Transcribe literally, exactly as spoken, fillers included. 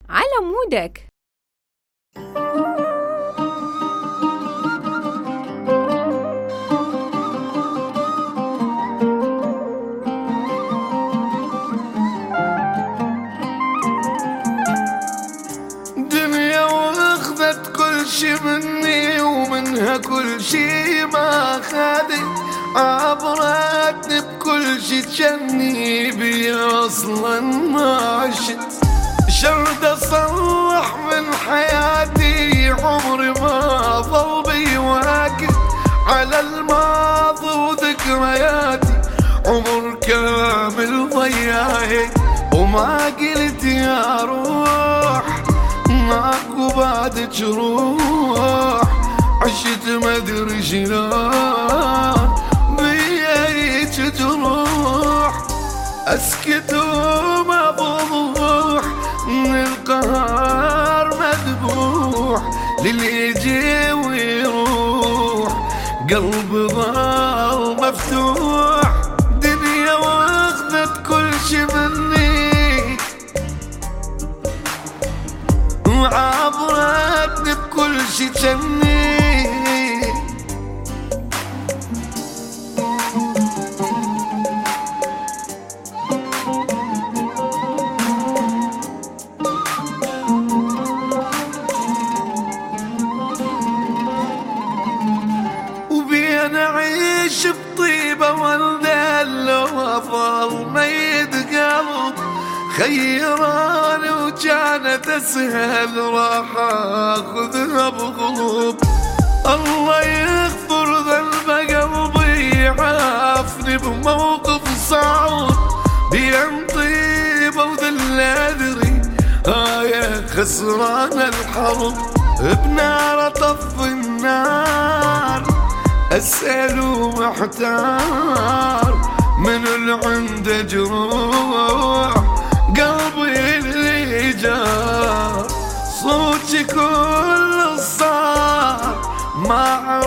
على مودك. دنيا واخذت كل شي مني ومنها كل شي ما خدت، عبرتني بكل شي تشني بي اصلا ما عشت. شرد اصلح من حياتي عمري ما ظل بيواكب، على الماضي وذكرياتي عمر كامل ضيعت. وما قلت يا روح ماكو بعد جروح، عشت ما ادري شلون بيك تروح. اسكت وما بضوح من القهر مذبوح، للي يجي ويروح قلبي ضل مفتوح. دنيا واخذت كل شي مني وعبرتني بكل شي جني. وبين اعيش بطيبة والذل وافضل ميت قلب، خيراني وكانت اسهل راح اخذها بغلوب. الله يغفر ذنب قلبي عافني بموقف صعب، بين طيبة وذل ادري هاي خسران الحرب. بنار طف النار اسأل ومحتار، من اللي عنده جروح قلبي اللي جار. صوتي كل صار ما